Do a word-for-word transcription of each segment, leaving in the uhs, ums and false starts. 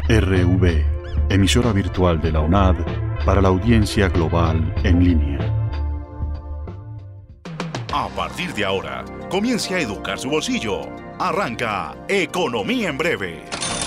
R V, emisora virtual de la U N A D para la audiencia global en línea. A partir de ahora, comience a educar su bolsillo. Arranca Economía en Breve.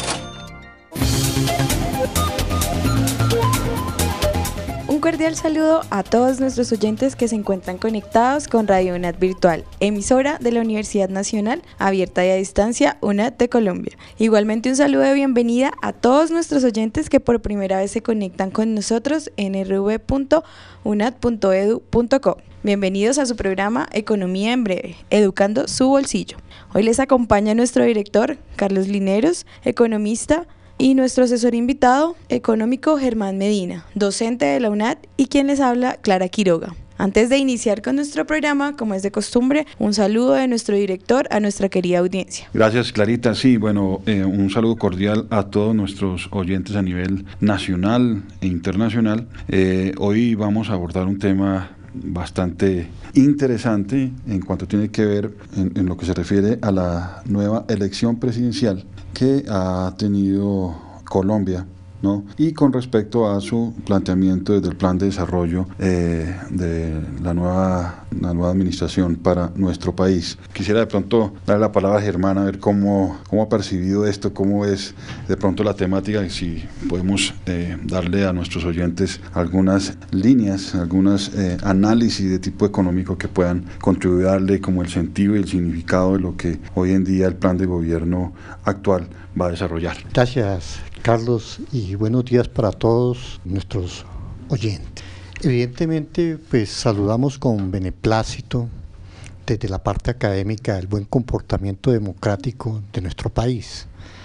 Un cordial saludo a todos nuestros oyentes que se encuentran conectados con Radio U N A D Virtual, emisora de la Universidad Nacional Abierta y a Distancia U N A D de Colombia. Igualmente un saludo de bienvenida a todos nuestros oyentes que por primera vez se conectan con nosotros en r v punto u n a d punto e d u punto co. Bienvenidos a su programa Economía en Breve, educando su bolsillo. Hoy les acompaña nuestro director, Carlos Lineros, economista, y nuestro asesor invitado económico Germán Medina, docente de la U N A D, y quien les habla, Clara Quiroga. Antes de iniciar con nuestro programa, como es de costumbre, un saludo de nuestro director a nuestra querida audiencia. Gracias, Clarita. Sí, bueno, eh, un saludo cordial a todos nuestros oyentes a nivel nacional e internacional. Eh, hoy vamos a abordar un tema bastante interesante en cuanto tiene que ver en, en lo que se refiere a la nueva elección presidencial que ha tenido Colombia, ¿no? Y con respecto a su planteamiento desde el plan de desarrollo eh, de la nueva, la nueva administración para nuestro país. Quisiera de pronto darle la palabra a Germán a ver cómo, cómo ha percibido esto, cómo es de pronto la temática, y si podemos eh, darle a nuestros oyentes algunas líneas, algunos eh, análisis de tipo económico que puedan contribuir a darle como el sentido y el significado de lo que hoy en día el plan de gobierno actual va a desarrollar. Gracias, Carlos, y buenos días para todos nuestros oyentes. Evidentemente, pues saludamos con beneplácito desde la parte académica el buen comportamiento democrático de nuestro país,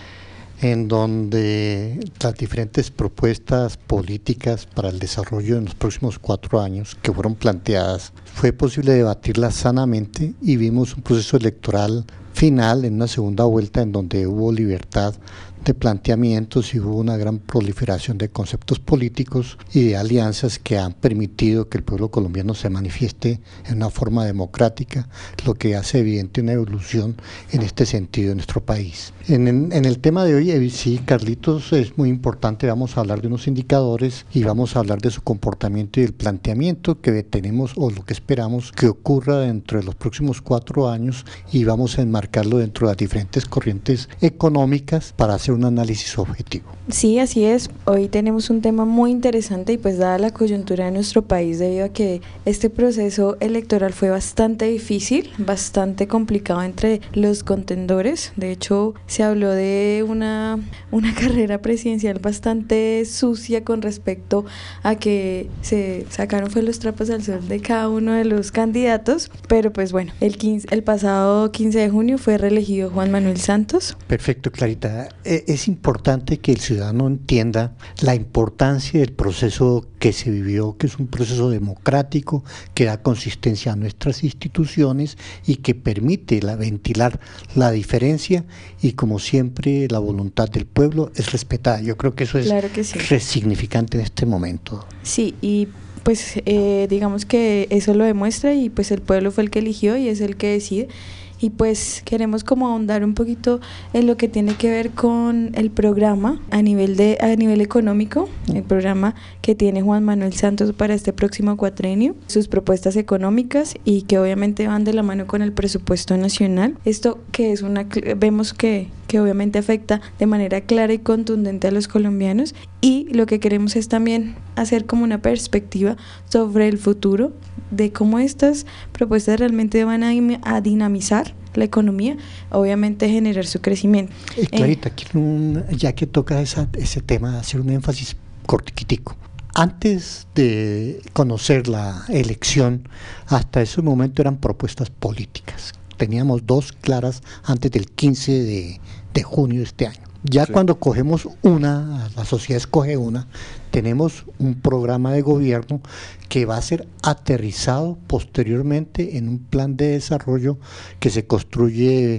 en donde las diferentes propuestas políticas para el desarrollo en los próximos cuatro años que fueron planteadas, fue posible debatirlas sanamente y vimos un proceso electoral final en una segunda vuelta en donde hubo libertad de planteamientos y hubo una gran proliferación de conceptos políticos y de alianzas que han permitido que el pueblo colombiano se manifieste en una forma democrática, lo que hace evidente una evolución en este sentido en nuestro país. En, en, en el tema de hoy, sí, Carlitos, es muy importante, vamos a hablar de unos indicadores y vamos a hablar de su comportamiento y del planteamiento que tenemos o lo que esperamos que ocurra dentro de los próximos cuatro años, y vamos a enmarcarlo dentro de las diferentes corrientes económicas para hacer un análisis objetivo. Sí, así es. Hoy tenemos un tema muy interesante y pues dada la coyuntura de nuestro país, debido a que este proceso electoral fue bastante difícil, bastante complicado entre los contendores. De hecho, se habló de una, una carrera presidencial bastante sucia con respecto a que se sacaron fue los trapos al sol de cada uno de los candidatos, pero pues bueno, el, quince, el pasado quince de junio fue reelegido Juan Manuel Santos. Perfecto, Clarita. Es importante que el ciudadano entienda la importancia del proceso que se vivió, que es un proceso democrático, que da consistencia a nuestras instituciones y que permite la, ventilar la diferencia, y como siempre la voluntad del pueblo es respetada. Yo creo que eso es claro que sí. Significante en este momento. Sí, y pues eh, digamos que eso lo demuestra, y pues el pueblo fue el que eligió y es el que decide. Y pues queremos como ahondar un poquito en lo que tiene que ver con el programa a nivel de a nivel económico, el programa que tiene Juan Manuel Santos para este próximo cuatrenio, sus propuestas económicas, y que obviamente van de la mano con el presupuesto nacional. Esto que es una vemos que que obviamente afecta de manera clara y contundente a los colombianos, y lo que queremos es también hacer como una perspectiva sobre el futuro de cómo estas propuestas realmente van a, a dinamizar la economía, obviamente generar su crecimiento. Eh, Clarita, eh, quiero un, ya que toca esa, ese tema, hacer un énfasis cortiquitico. Antes de conocer la elección, hasta ese momento eran propuestas políticas. Teníamos dos claras antes del quince de junio de este año. Ya sí. Cuando cogemos una, la sociedad escoge una, tenemos un programa de gobierno que va a ser aterrizado posteriormente en un plan de desarrollo que se construye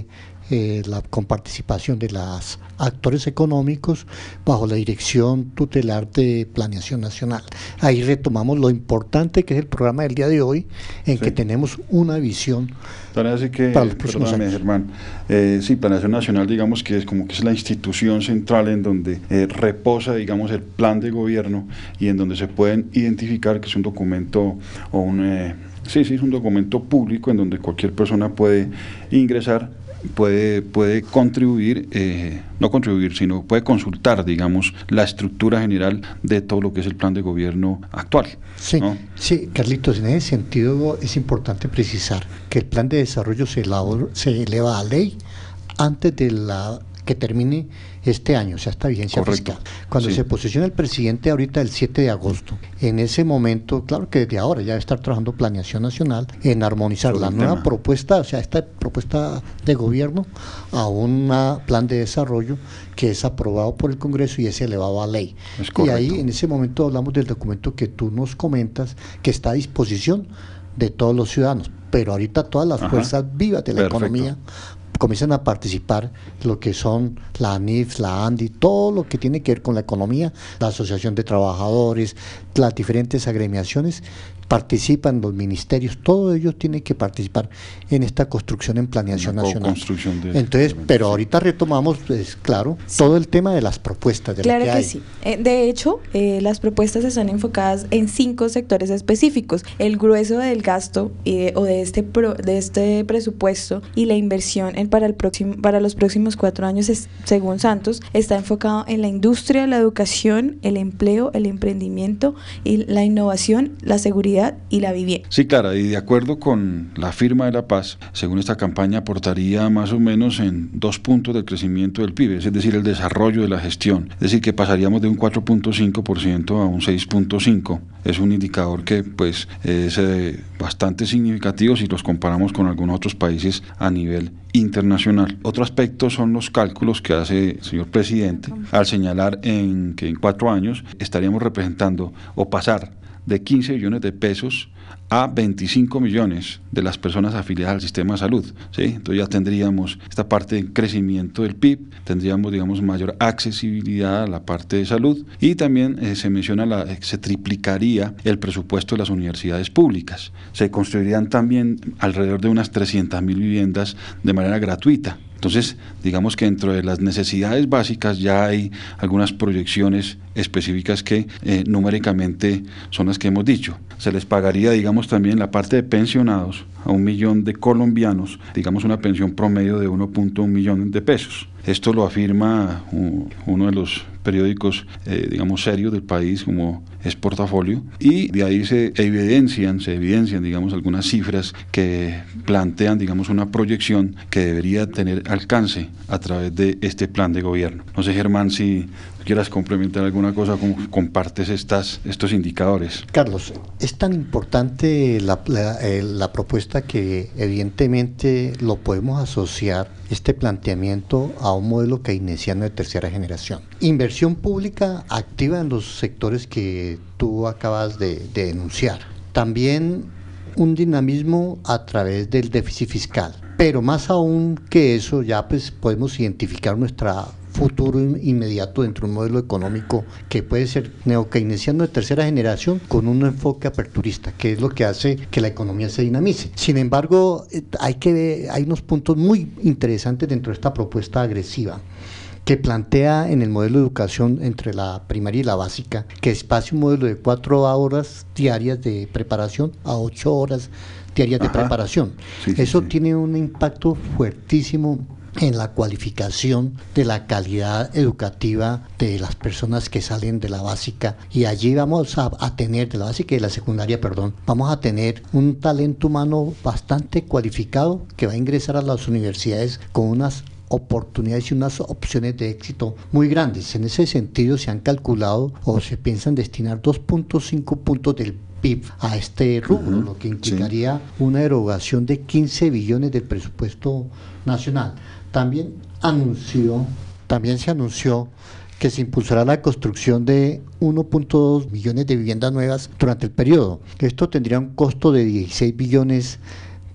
eh, la, con participación de los actores económicos bajo la dirección tutelar de Planeación Nacional. Ahí retomamos lo importante que es el programa del día de hoy, en sí. que tenemos una visión así que, para los próximos años. Germán, eh, sí, Planeación Nacional, digamos que es como que es la institución central en donde eh, reposa, digamos, el plan de gobierno y en donde se pueden identificar que es un documento o un... Eh, sí, sí, es un documento público en donde cualquier persona puede ingresar, puede, puede contribuir, eh, no contribuir, sino puede consultar, digamos, la estructura general de todo lo que es el plan de gobierno actual. Sí, ¿no? sí, Carlitos, en ese sentido es importante precisar que el plan de desarrollo se, elabora, se eleva a ley antes de la que termine este año, o sea, esta vigencia Correcto. fiscal. Cuando sí. se posiciona el presidente ahorita el siete de agosto, en ese momento, claro que desde ahora ya debe estar trabajando Planeación Nacional en armonizar Sobre la nueva tema. propuesta, o sea, esta propuesta de gobierno a un plan de desarrollo que es aprobado por el Congreso y es elevado a ley. Es y ahí en ese momento hablamos del documento que tú nos comentas, que está a disposición de todos los ciudadanos, pero ahorita todas las Ajá. fuerzas vivas de la Perfecto. economía comienzan a participar lo que son la A N I F, la ANDI, todo lo que tiene que ver con la economía, la Asociación de Trabajadores, las diferentes agremiaciones, participan los ministerios, todos ellos tienen que participar en esta construcción en Planeación Nacional. De Entonces, pero ahorita retomamos, pues, claro, sí. todo el tema de las propuestas. De claro lo que, que hay. sí. Eh, de hecho, eh, las propuestas están enfocadas en cinco sectores específicos. El grueso del gasto eh, o de este pro, de este presupuesto y la inversión en, para, el próximo, para los próximos cuatro años, es, según Santos, está enfocado en la industria, la educación, el empleo, el emprendimiento, y la innovación, la seguridad y la vivienda. Sí, claro, y de acuerdo con la firma de la paz, según esta campaña aportaría más o menos en dos puntos del crecimiento del P I B, es decir, el desarrollo de la gestión, es decir, que pasaríamos de un cuatro punto cinco por ciento a un seis punto cinco por ciento. Es un indicador que pues es eh, bastante significativo si los comparamos con algunos otros países a nivel internacional. Otro aspecto son los cálculos que hace el señor presidente al señalar en que en cuatro años estaríamos representando o pasar de quince millones de pesos a veinticinco millones de las personas afiliadas al sistema de salud, ¿sí? Entonces ya tendríamos esta parte de crecimiento del P I B, tendríamos, digamos, mayor accesibilidad a la parte de salud y también eh, se menciona, la, eh, se triplicaría el presupuesto de las universidades públicas, se construirían también alrededor de unas trescientas mil viviendas de manera gratuita. Entonces, digamos que dentro de las necesidades básicas ya hay algunas proyecciones específicas que eh, numéricamente son las que hemos dicho. Se les pagaría, digamos, también la parte de pensionados a un millón de colombianos, digamos una pensión promedio de uno punto uno millón de pesos. Esto lo afirma uh, uno de los periódicos, eh, digamos, serios del país, como es Portafolio, y de ahí se evidencian, se evidencian, digamos, algunas cifras que plantean, digamos, una proyección que debería tener alcance a través de este plan de gobierno. No sé, Germán, si quieras complementar alguna cosa, como compartes estas, estos indicadores. Carlos, es tan importante la, la, eh, la propuesta que evidentemente lo podemos asociar, este planteamiento, a un modelo keynesiano de tercera generación. Inversión pública activa en los sectores que tú acabas de, de denunciar. También un dinamismo a través del déficit fiscal. Pero más aún que eso, ya pues podemos identificar nuestra futuro inmediato dentro de un modelo económico que puede ser neokeynesiano de tercera generación con un enfoque aperturista, que es lo que hace que la economía se dinamice. Sin embargo, hay que ver, hay unos puntos muy interesantes dentro de esta propuesta agresiva que plantea en el modelo de educación entre la primaria y la básica, que espacia un modelo de cuatro horas diarias de preparación a ocho horas diarias Ajá. de preparación. Sí, Eso sí, sí. tiene un impacto fuertísimo en la cualificación de la calidad educativa de las personas que salen de la básica, y allí vamos a, a tener, de la básica y de la secundaria, perdón, vamos a tener un talento humano bastante cualificado que va a ingresar a las universidades con unas oportunidades y unas opciones de éxito muy grandes. En ese sentido se han calculado o se piensan destinar dos punto cinco puntos del P I B a este rubro, uh-huh. lo que implicaría sí. una erogación de quince billones del presupuesto nacional. También anunció, también se anunció que se impulsará la construcción de uno punto dos millones de viviendas nuevas durante el periodo. Esto tendría un costo de dieciséis billones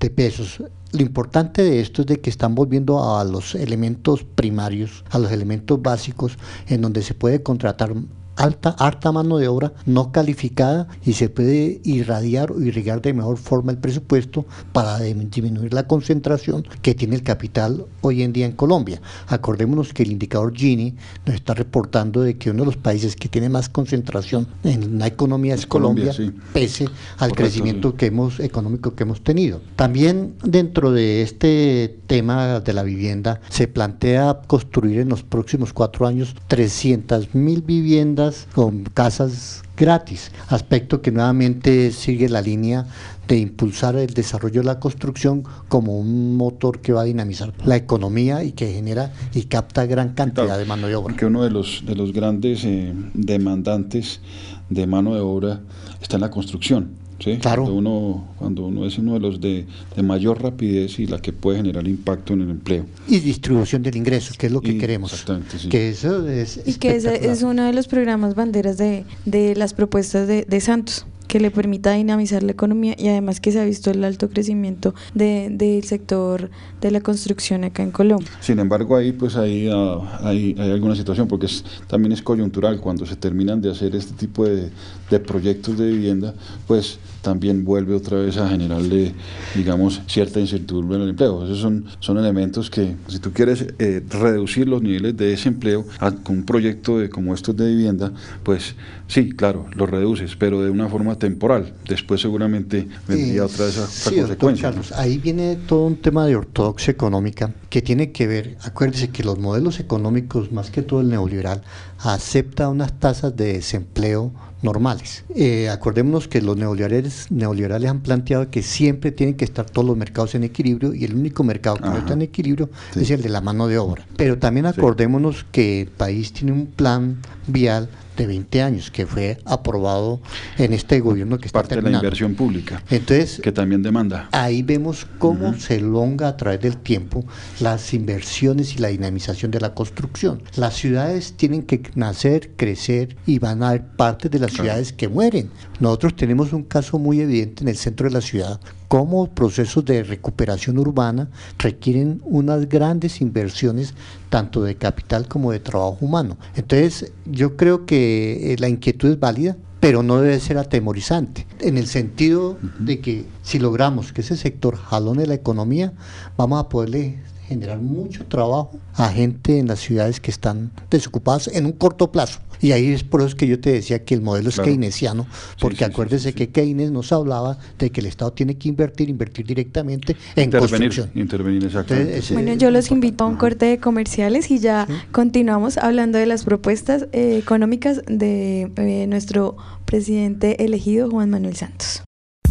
de pesos. Lo importante de esto es de que están volviendo a los elementos primarios, a los elementos básicos, en donde se puede contratar alta, harta mano de obra no calificada y se puede irradiar o irrigar de mejor forma el presupuesto para disminuir la concentración que tiene el capital hoy en día en Colombia. Acordémonos que el indicador Gini nos está reportando de que uno de los países que tiene más concentración en la economía es Colombia, Colombia sí. pese al Correcto, crecimiento sí. que hemos, económico que hemos tenido. También dentro de este tema de la vivienda se plantea construir en los próximos cuatro años trescientas mil viviendas con casas gratis, aspecto que nuevamente sigue la línea de impulsar el desarrollo de la construcción como un motor que va a dinamizar la economía y que genera y capta gran cantidad claro, de mano de obra. Porque uno de los, de los grandes eh, demandantes de mano de obra está en la construcción. ¿Sí? Claro. Cuando uno, cuando uno es uno de los de, de mayor rapidez y la que puede generar impacto en el empleo. Y distribución del ingreso, que es lo que y, queremos. Exactamente, sí. Que eso es y que ese es uno de los programas banderas de, de las propuestas de, de Santos, que le permita dinamizar la economía y además que se ha visto el alto crecimiento de, del sector de la construcción acá en Colombia. Sin embargo, ahí pues ahí, uh, hay, hay alguna situación, porque es, también es coyuntural, cuando se terminan de hacer este tipo de, de proyectos de vivienda, pues también vuelve otra vez a generarle, digamos, cierta incertidumbre en el empleo. Esos son, son elementos que, si tú quieres eh, reducir los niveles de desempleo a, con un proyecto de, como estos de vivienda, pues sí, claro, los reduces, pero de una forma temporal. Después seguramente vendría eh, otra vez a sí, consecuencia. Carlos, ahí viene todo un tema de ortodoxia económica que tiene que ver, acuérdese que los modelos económicos, más que todo el neoliberal, acepta unas tasas de desempleo normales. Eh, acordémonos que los neoliberales, neoliberales han planteado que siempre tienen que estar todos los mercados en equilibrio y el único mercado que Ajá. no está en equilibrio sí. es el de la mano de obra. Pero también acordémonos sí. que el país tiene un plan vial de veinte años que fue aprobado en este gobierno que está parte terminando. de la inversión pública, entonces que también demanda. Ahí vemos cómo uh-huh. se elonga a través del tiempo las inversiones y la dinamización de la construcción. Las ciudades tienen que nacer, crecer y van a haber partes de las claro. ciudades que mueren. Nosotros tenemos un caso muy evidente en el centro de la ciudad, cómo procesos de recuperación urbana requieren unas grandes inversiones tanto de capital como de trabajo humano. Entonces yo creo que la inquietud es válida, pero no debe ser atemorizante, en el sentido uh-huh. de que si logramos que ese sector jalone la economía, vamos a poderle generar mucho trabajo a gente en las ciudades que están desocupadas en un corto plazo. Y ahí es por eso que yo te decía que el modelo es claro. keynesiano, porque sí, sí, acuérdese sí, sí, sí. que Keynes nos hablaba de que el Estado tiene que invertir, invertir directamente en intervenir, construcción. Intervenir, exactamente. Entonces, bueno, yo los invito a un corte de comerciales y ya ¿Sí? continuamos hablando de las propuestas eh, económicas de eh, nuestro presidente elegido, Juan Manuel Santos.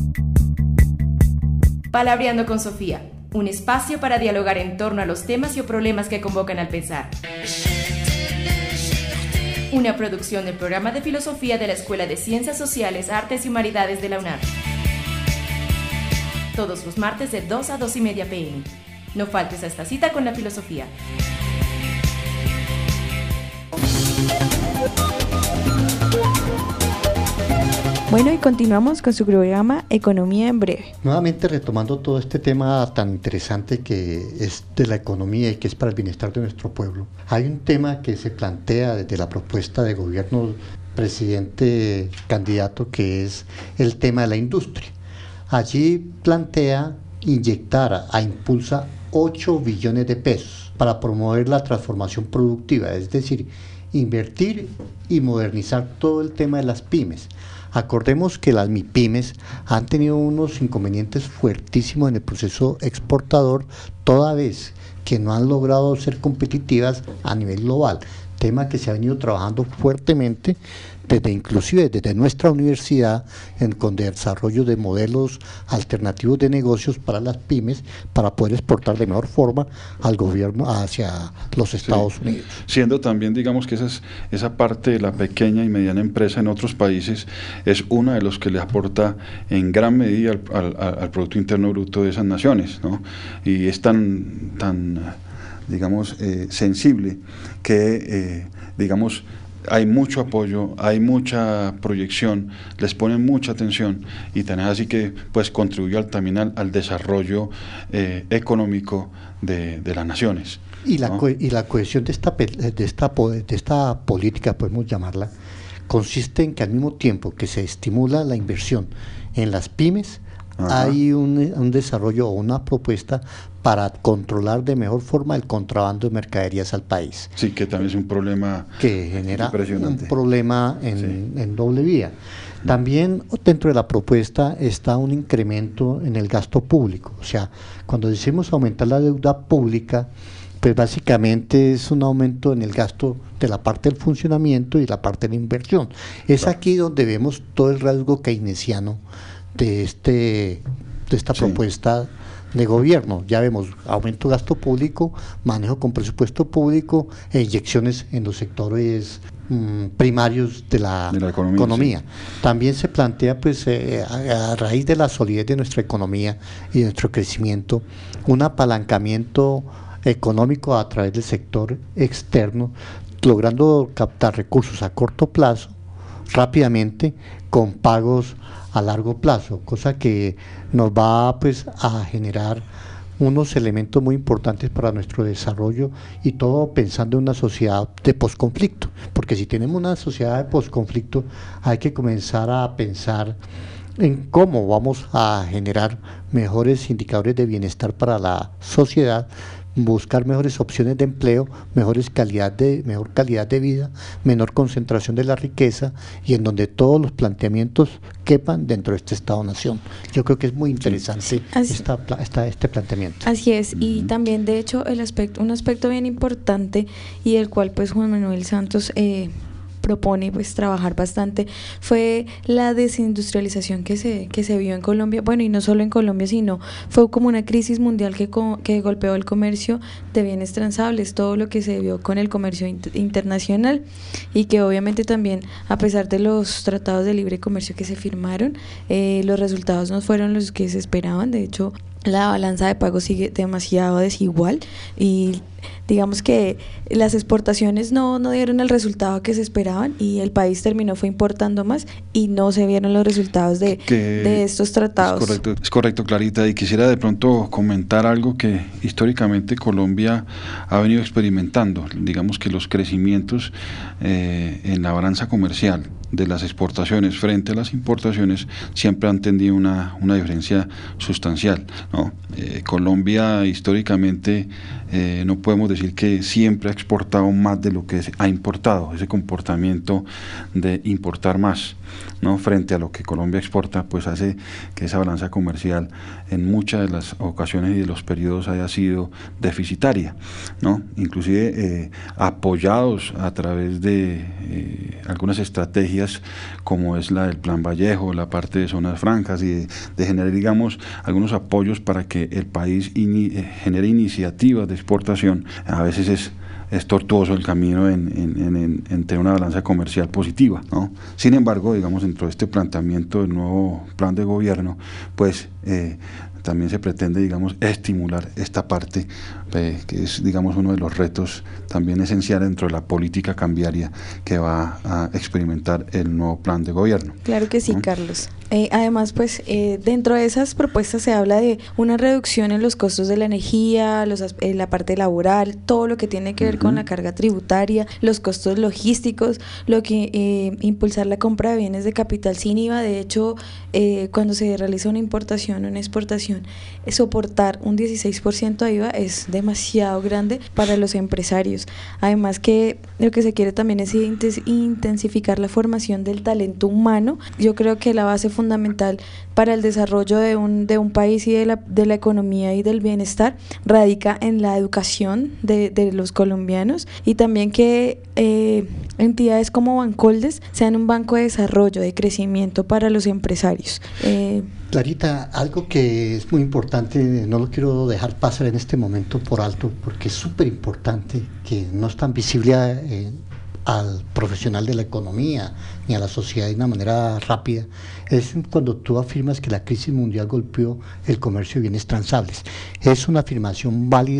Palabreando con Sofía, un espacio para dialogar en torno a los temas y o problemas que convocan al pensar. Una producción del programa de filosofía de la Escuela de Ciencias Sociales, Artes y Humanidades de la UNAM. Todos los martes de dos a dos y media pm. No faltes a esta cita con la filosofía. Bueno, y continuamos con su programa Economía en Breve. Nuevamente retomando todo este tema tan interesante que es de la economía y que es para el bienestar de nuestro pueblo. Hay un tema que se plantea desde la propuesta de gobierno presidente candidato, que es el tema de la industria. Allí plantea inyectar a Impulsa ocho billones de pesos para promover la transformación productiva, es decir, invertir y modernizar todo el tema de las pymes. Acordemos que las MIPYMES han tenido unos inconvenientes fuertísimos en el proceso exportador, toda vez que no han logrado ser competitivas a nivel global, tema que se ha venido trabajando fuertemente desde inclusive desde nuestra universidad en, con desarrollo de modelos alternativos de negocios para las pymes para poder exportar de mejor forma al gobierno hacia los Estados sí. Unidos. Siendo también, digamos, que esa, es, esa parte de la pequeña y mediana empresa en otros países es una de los que le aporta en gran medida al, al, al Producto Interno Bruto de esas naciones, ¿no? Y es tan, tan digamos, eh, sensible que, eh, digamos, hay mucho apoyo, hay mucha proyección, les ponen mucha atención y tan es así que pues contribuyó al, también al, al desarrollo eh, económico de, de las naciones. Y la, ¿no? co y la cohesión de esta, de, esta, de esta política, podemos llamarla, consiste en que al mismo tiempo que se estimula la inversión en las pymes, ajá, hay un, un desarrollo o una propuesta para controlar de mejor forma el contrabando de mercaderías al país. Sí, que también es un problema que genera un problema en, sí. en doble vía. También dentro de la propuesta está un incremento en el gasto público, o sea, cuando decimos aumentar la deuda pública, pues básicamente es un aumento en el gasto de la parte del funcionamiento y la parte de la inversión. Es claro. aquí donde vemos todo el rasgo keynesiano de, este, de esta sí. propuesta de gobierno. Ya vemos aumento de gasto público, manejo con presupuesto público e inyecciones en los sectores mmm, primarios de la, de la economía. economía. Sí. También se plantea, pues, eh, a, a raíz de la solidez de nuestra economía y de nuestro crecimiento, un apalancamiento económico a través del sector externo, logrando captar recursos a corto plazo, rápidamente, con pagos a largo plazo, cosa que nos va pues a generar unos elementos muy importantes para nuestro desarrollo, y todo pensando en una sociedad de posconflicto, porque si tenemos una sociedad de posconflicto hay que comenzar a pensar en cómo vamos a generar mejores indicadores de bienestar para la sociedad, buscar mejores opciones de empleo, mejores calidad de, mejor calidad de vida, menor concentración de la riqueza, y en donde todos los planteamientos quepan dentro de este Estado-Nación. Yo creo que es muy interesante esta, esta, este planteamiento. Así es, y también de hecho el aspecto, un aspecto bien importante y el cual pues Juan Manuel Santos eh, propone pues trabajar bastante, fue la desindustrialización que se que se vio en Colombia, bueno, y no solo en Colombia, sino fue como una crisis mundial que, que golpeó el comercio de bienes transables, todo lo que se vio con el comercio inter, internacional, y que obviamente también, a pesar de los tratados de libre comercio que se firmaron, eh, los resultados no fueron los que se esperaban. De hecho, la balanza de pagos sigue demasiado desigual, y digamos que las exportaciones no, no dieron el resultado que se esperaban, y el país terminó fue importando más y no se vieron los resultados de, de estos tratados. Es correcto, es correcto, Clarita, y quisiera de pronto comentar algo que históricamente Colombia ha venido experimentando. Digamos que los crecimientos eh, en la balanza comercial de las exportaciones frente a las importaciones siempre han tenido una, una diferencia sustancial, ¿no? Eh, Colombia históricamente eh, no podemos decir que siempre ha exportado más de lo que ha importado. Ese comportamiento de importar más, ¿no?, frente a lo que Colombia exporta, pues hace que esa balanza comercial en muchas de las ocasiones y de los periodos haya sido deficitaria, ¿no? Inclusive eh, apoyados a través de eh, algunas estrategias como es la del Plan Vallejo, la parte de zonas francas, y de, de generar, digamos, algunos apoyos para que el país ini, eh, genere iniciativas de exportación. A veces es es tortuoso el camino en, en, en, en, en tener una balanza comercial positiva, ¿no? Sin embargo, digamos, dentro de este planteamiento del nuevo plan de gobierno, pues eh, también se pretende, digamos, estimular esta parte, eh, que es, digamos, uno de los retos también esenciales dentro de la política cambiaria que va a experimentar el nuevo plan de gobierno. Claro que sí, ¿no? Carlos. Eh, además, pues, eh, dentro de esas propuestas se habla de una reducción en los costos de la energía, los, eh, la parte laboral, todo lo que tiene que ver uh-huh. con la carga tributaria, los costos logísticos, lo que eh, impulsar la compra de bienes de capital sin I V A. De hecho, eh, cuando se realiza una importación o una exportación, eh, soportar un dieciséis por ciento de I V A es demasiado grande para los empresarios. Además que lo que se quiere también es intensificar la formación del talento humano. Yo creo que la base fundamental para el desarrollo de un, de un país y de la, de la economía y del bienestar radica en la educación de, de los colombianos, y también que eh, entidades como Bancoldes sean un banco de desarrollo, de crecimiento para los empresarios. Eh, Clarita, algo que es muy importante, no lo quiero dejar pasar en este momento por alto, porque es súper importante, que no es tan visible a, eh, al profesional de la economía ni a la sociedad de una manera rápida, es cuando tú afirmas que la crisis mundial golpeó el comercio de bienes transables. Es una afirmación válida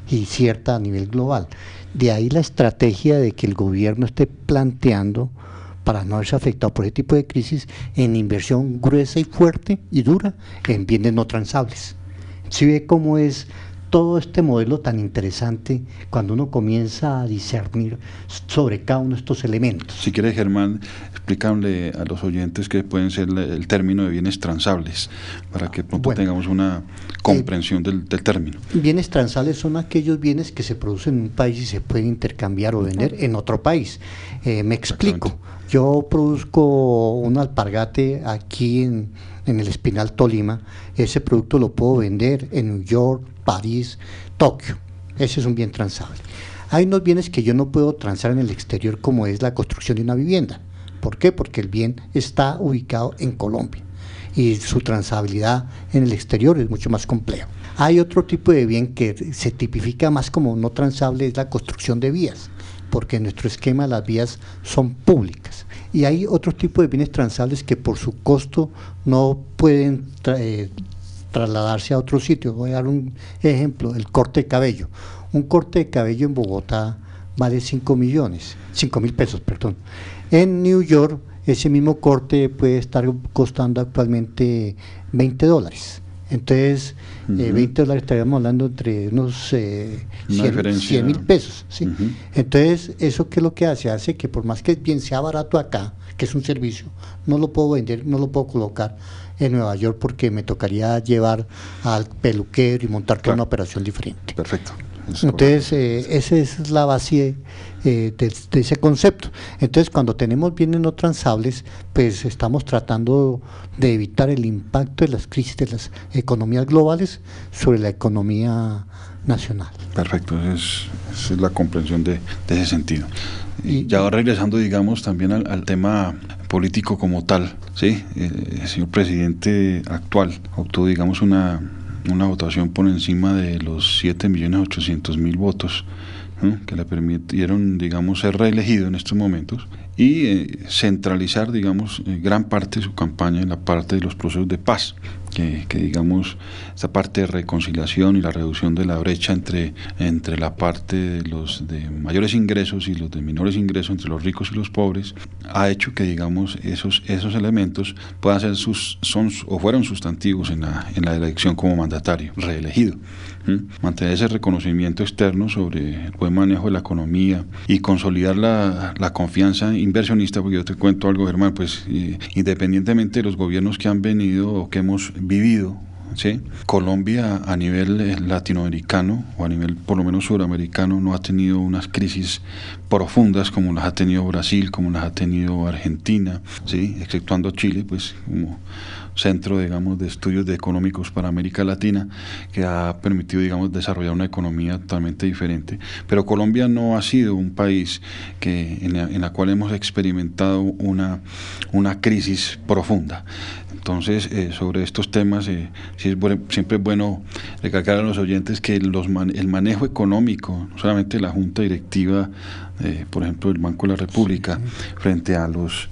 y cierta a nivel global. De ahí la estrategia de que el gobierno esté planteando, para no verse afectado por ese tipo de crisis, en inversión gruesa y fuerte y dura en bienes no transables. ¿Sí ve cómo es todo este modelo tan interesante cuando uno comienza a discernir sobre cada uno de estos elementos? Si quiere, Germán, explícale a los oyentes qué pueden ser el término de bienes transables, para que pronto bueno, tengamos una comprensión eh, del, del término. Bienes transables son aquellos bienes que se producen en un país y se pueden intercambiar o vender en otro país. Eh, me explico. Yo produzco un alpargate aquí en, en el Espinal, Tolima. Ese producto lo puedo vender en New York, París, Tokio. Ese es un bien transable. Hay unos bienes que yo no puedo transar en el exterior, como es la construcción de una vivienda. ¿Por qué? Porque el bien está ubicado en Colombia y su transabilidad en el exterior es mucho más complejo. Hay otro tipo de bien que se tipifica más como no transable, es la construcción de vías, porque en nuestro esquema las vías son públicas. Y hay otro tipo de bienes transables que por su costo no pueden tra eh, trasladarse a otro sitio. Voy a dar un ejemplo, el corte de cabello. Un corte de cabello en Bogotá vale cinco millones, cinco mil pesos, perdón. En New York, ese mismo corte puede estar costando actualmente veinte dólares. Entonces, uh-huh. eh, veinte dólares estaríamos hablando entre unos eh, cien mil pesos. ¿Sí? Uh-huh. Entonces, ¿eso qué es lo que hace? Hace que por más que el bien sea barato acá, que es un servicio, no lo puedo vender, no lo puedo colocar en Nueva York porque me tocaría llevar al peluquero y montar toda una operación diferente. Perfecto. Entonces, eh, esa es la base eh, de, de ese concepto. Entonces, cuando tenemos bienes no transables, pues estamos tratando de evitar el impacto de las crisis de las economías globales sobre la economía nacional. Perfecto, esa es, esa es la comprensión de, de ese sentido. Y ya regresando, digamos, también al, al tema político como tal, ¿sí? Eh, el señor presidente actual obtuvo, digamos, una... una votación por encima de los siete millones ochocientos mil votos, ¿no? Que le permitieron, digamos, ser reelegido en estos momentos y eh, centralizar, digamos, eh, gran parte de su campaña en la parte de los procesos de paz, que, que digamos, esta parte de reconciliación y la reducción de la brecha entre, entre la parte de los de mayores ingresos y los de menores ingresos, entre los ricos y los pobres, ha hecho que, digamos, esos, esos elementos puedan ser sus, son o fueron sustantivos en la, en la elección como mandatario, reelegido. ¿Mm? Mantener ese reconocimiento externo sobre el buen manejo de la economía y consolidar la, la confianza inversionista, porque yo te cuento algo, Germán, pues eh, independientemente de los gobiernos que han venido o que hemos vivido, ¿sí? Colombia a nivel eh, latinoamericano o a nivel por lo menos suramericano no ha tenido unas crisis profundas como las ha tenido Brasil, como las ha tenido Argentina, ¿sí? Exceptuando Chile, pues como centro, digamos, de estudios de económicos para América Latina, que ha permitido, digamos, desarrollar una economía totalmente diferente. Pero Colombia no ha sido un país que en la, en la cual hemos experimentado una, una crisis profunda. Entonces, eh, sobre estos temas, eh, sí es bueno, siempre es bueno recalcar a los oyentes que los man, el manejo económico, no solamente la Junta Directiva, eh, por ejemplo, del Banco de la República, sí, frente a los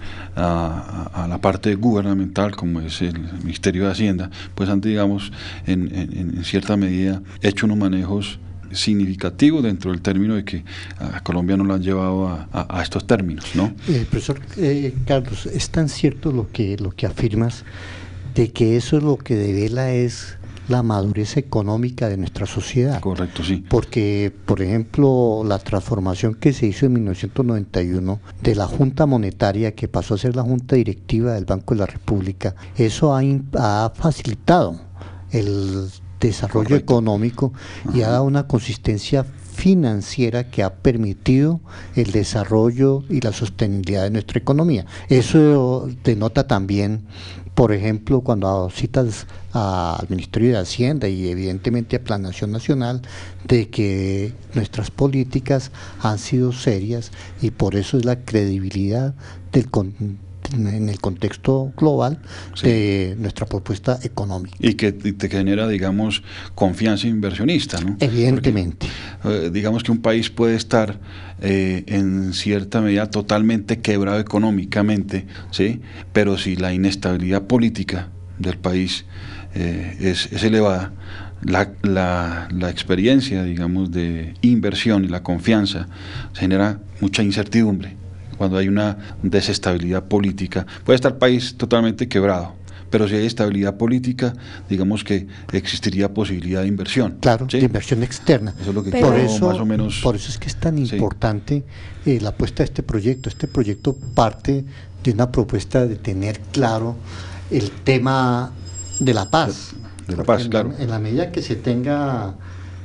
a, a la parte gubernamental, como es el Ministerio de Hacienda, pues han, digamos, en, en, en cierta medida hecho unos manejos significativo dentro del término de que a Colombia no lo han llevado a, a, a estos términos, ¿no? Eh, profesor eh, Carlos, es tan cierto lo que, lo que afirmas, de que eso es lo que devela es la madurez económica de nuestra sociedad. Correcto, sí. Porque, por ejemplo, la transformación que se hizo en mil novecientos noventa y uno de la Junta Monetaria, que pasó a ser la Junta Directiva del Banco de la República, eso ha, ha facilitado el desarrollo Correcto. económico y Ajá. ha dado una consistencia financiera que ha permitido el desarrollo y la sostenibilidad de nuestra economía. Eso denota también, por ejemplo, cuando citas a, al Ministerio de Hacienda y evidentemente a Planación Nacional, de que nuestras políticas han sido serias y por eso es la credibilidad del en el contexto global sí. de nuestra propuesta económica. Y que te genera, digamos, confianza inversionista, ¿no? Evidentemente. Porque, eh, digamos que un país puede estar eh, en cierta medida totalmente quebrado económicamente, ¿sí? Pero si la inestabilidad política del país eh, es, es elevada, la, la, la experiencia, digamos, de inversión y la confianza genera mucha incertidumbre. Cuando hay una desestabilidad política, puede estar el país totalmente quebrado, pero si hay estabilidad política, digamos que existiría posibilidad de inversión. Claro, ¿sí? de inversión externa. Eso es lo que por, quiero, eso, más o menos, por eso es que es tan sí. importante eh, la apuesta de este proyecto. Este proyecto parte de una propuesta de tener claro el tema de la paz. De la paz, en claro. La, en la medida que se tenga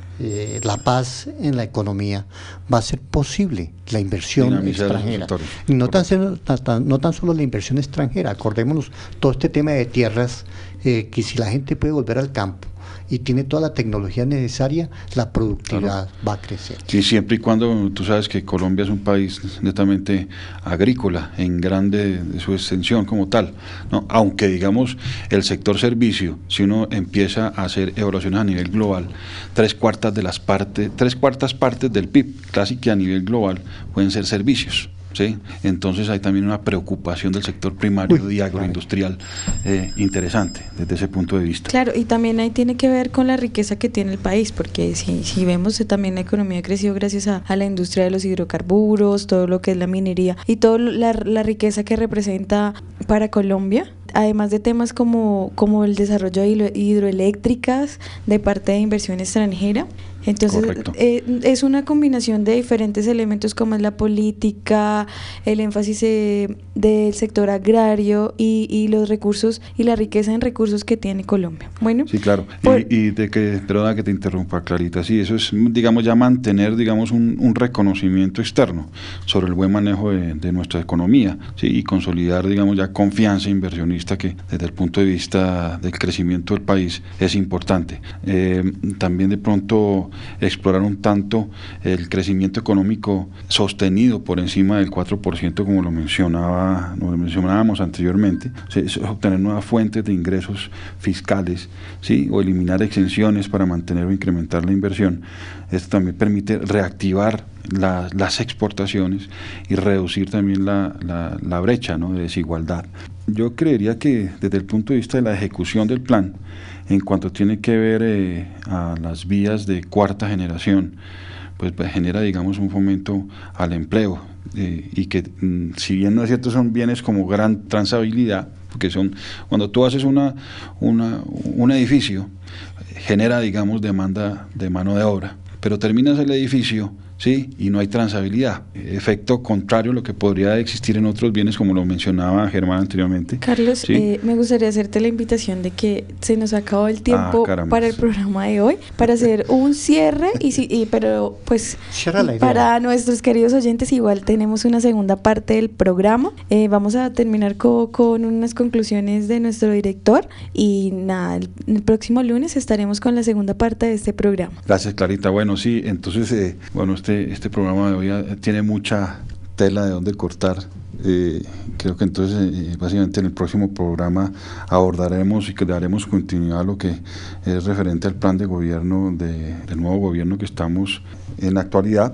eh, la paz en la economía, va a ser posible la inversión Dinamizar extranjera. Y no tan, tan, no tan solo la inversión extranjera, acordémonos todo este tema de tierras, eh, que si la gente puede volver al campo y tiene toda la tecnología necesaria, la productividad claro. va a crecer. Sí, siempre y cuando tú sabes que Colombia es un país netamente agrícola, en grande de su extensión como tal, ¿no? Aunque digamos el sector servicio, si uno empieza a hacer evaluaciones a nivel global, tres cuartas de las partes, tres cuartas partes del P I B, casi que a nivel global, pueden ser servicios. ¿Sí? Entonces hay también una preocupación del sector primario Uy, y agroindustrial eh, interesante desde ese punto de vista. Claro, y también ahí tiene que ver con la riqueza que tiene el país, porque si, si vemos eh, también la economía ha crecido gracias a, a la industria de los hidrocarburos, todo lo que es la minería y toda la, la riqueza que representa para Colombia. Además de temas como, como el desarrollo de hidroeléctricas de parte de inversión extranjera. Entonces eh, es una combinación de diferentes elementos como es la política, el énfasis eh, del sector agrario y, y los recursos y la riqueza en recursos que tiene Colombia. Bueno, sí, claro. Por, y, y de que, perdona que te interrumpa, Clarita, sí, eso es, digamos, ya mantener, digamos, un, un reconocimiento externo sobre el buen manejo de, de nuestra economía, sí, y consolidar, digamos, ya confianza inversionista que desde el punto de vista del crecimiento del país es importante. Eh, también de pronto explorar un tanto el crecimiento económico sostenido por encima del cuatro por ciento, como lo mencionaba, lo mencionábamos anteriormente, ¿sí? Obtener nuevas fuentes de ingresos fiscales, ¿sí? O eliminar exenciones para mantener o incrementar la inversión. Esto también permite reactivar la, las exportaciones y reducir también la, la, la brecha, ¿no? de desigualdad. Yo creería que desde el punto de vista de la ejecución del plan, en cuanto tiene que ver eh, a las vías de cuarta generación, pues, pues genera, digamos, un fomento al empleo eh, y que, mm, si bien no es cierto, son bienes como gran transabilidad, porque son, cuando tú haces una, una, un edificio, genera, digamos, demanda de mano de obra, pero terminas el edificio, ¿sí? Y no hay transabilidad, efecto contrario a lo que podría existir en otros bienes, como lo mencionaba Germán anteriormente. Carlos, ¿sí? eh, me gustaría hacerte la invitación de que se nos acabó el tiempo ah, para el programa de hoy, para hacer un cierre, y, si, y pero pues para nuestros queridos oyentes igual tenemos una segunda parte del programa. Eh, vamos a terminar co, con unas conclusiones de nuestro director y nada, el, el próximo lunes estaremos con la segunda parte de este programa. Gracias, Clarita. Bueno, sí, entonces, eh, bueno, este Este, este programa de hoy tiene mucha tela de donde cortar. Eh, creo que entonces eh, básicamente en el próximo programa abordaremos y que daremos continuidad a lo que es referente al plan de gobierno de, del nuevo gobierno que estamos en la actualidad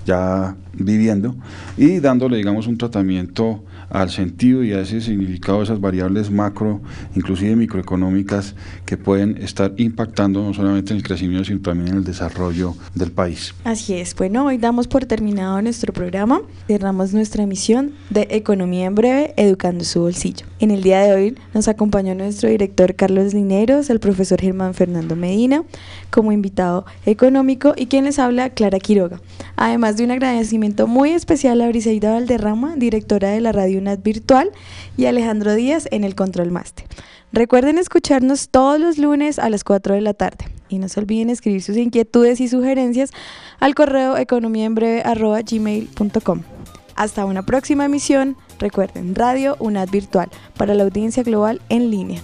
ya viviendo y dándole, digamos, un tratamiento al sentido y a ese significado de esas variables macro, inclusive microeconómicas, que pueden estar impactando no solamente en el crecimiento, sino también en el desarrollo del país. Así es. Bueno, hoy damos por terminado nuestro programa. Cerramos nuestra emisión de Economía en Breve, educando su bolsillo. En el día de hoy nos acompañó nuestro director Carlos Lineros, el profesor Germán Fernando Medina, como invitado económico, y quien les habla, Clara Quiroga. Además de un agradecimiento muy especial a Briseida Valderrama, directora de la Radio UNAD Virtual, y Alejandro Díaz en el Control Master. Recuerden escucharnos todos los lunes a las cuatro de la tarde. Y no se olviden escribir sus inquietudes y sugerencias al correo economiaenbreve arroba gmail punto com. Hasta una próxima emisión. Recuerden, Radio UNAD Virtual, para la audiencia global en línea.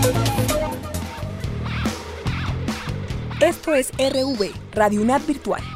Esto es R V, Radio UNAD Virtual.